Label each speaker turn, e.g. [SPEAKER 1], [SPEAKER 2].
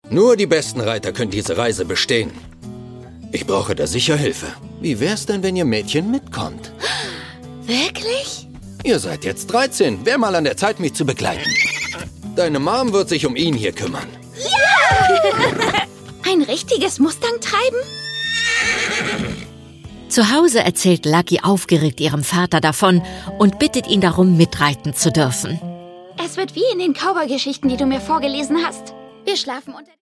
[SPEAKER 1] Nur die besten Reiter können diese Reise bestehen. Ich brauche da sicher Hilfe. Wie wär's denn, wenn ihr Mädchen mitkommt?
[SPEAKER 2] Wirklich?
[SPEAKER 1] Ihr seid jetzt 13. Wär mal an der Zeit, mich zu begleiten. Deine Mom wird sich um ihn hier kümmern.
[SPEAKER 2] Ja! Ein richtiges Mustang-Treiben?
[SPEAKER 3] Zu Hause erzählt Lucky aufgeregt ihrem Vater davon und bittet ihn darum, mitreiten zu dürfen.
[SPEAKER 2] Es wird wie in den Cowboy-Geschichten, die du mir vorgelesen hast. Wir schlafen unter...